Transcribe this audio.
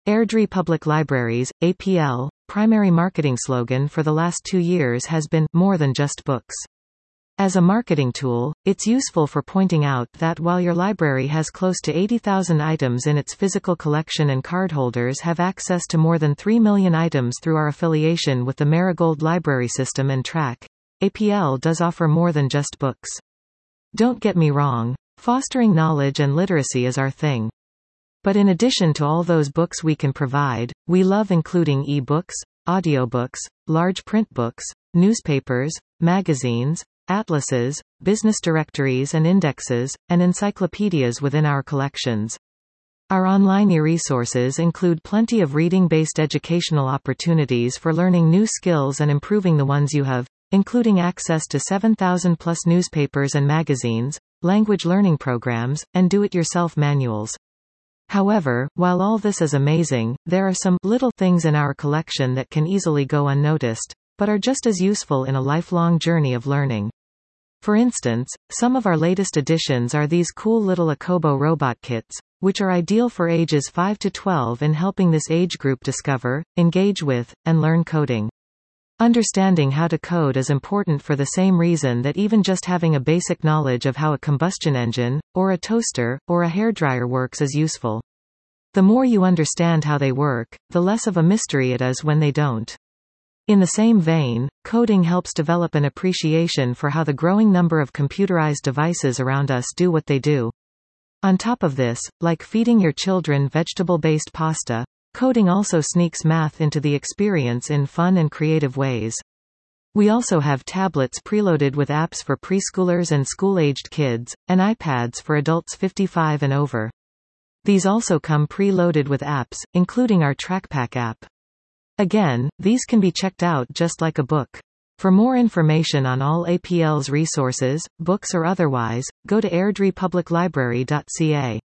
Airdrie Public Libraries, APL, primary marketing slogan for the last 2 years has been, "More than just books." As a marketing tool, it's useful for pointing out that while your library has close to 80,000 items in its physical collection and cardholders have access to more than 3 million items through our affiliation with the Marigold Library System and Track, APL does offer more than just books. Don't get me wrong, fostering knowledge and literacy is our thing. But in addition to all those books we can provide, we love including e-books, audiobooks, large print books, newspapers, magazines, atlases, business directories and indexes, and encyclopedias within our collections. Our online e-resources include plenty of reading-based educational opportunities for learning new skills and improving the ones you have, including access to 7,000+ newspapers and magazines, language learning programs, and do-it-yourself manuals. However, while all this is amazing, there are some little things in our collection that can easily go unnoticed, but are just as useful in a lifelong journey of learning. For instance, some of our latest additions are these cool little Akobo robot kits, which are ideal for ages 5 to 12 in helping this age group discover, engage with, and learn coding. Understanding how to code is important for the same reason that even just having a basic knowledge of how a combustion engine, or a toaster, or a hairdryer works is useful. The more you understand how they work, the less of a mystery it is when they don't. In the same vein, coding helps develop an appreciation for how the growing number of computerized devices around us do what they do. On top of this, like feeding your children vegetable-based pasta, coding also sneaks math into the experience in fun and creative ways. We also have tablets preloaded with apps for preschoolers and school-aged kids, and iPads for adults 55 and over. These also come preloaded with apps, including our TrackPack app. Again, these can be checked out just like a book. For more information on all APL's resources, books or otherwise, go to airdriepubliclibrary.ca.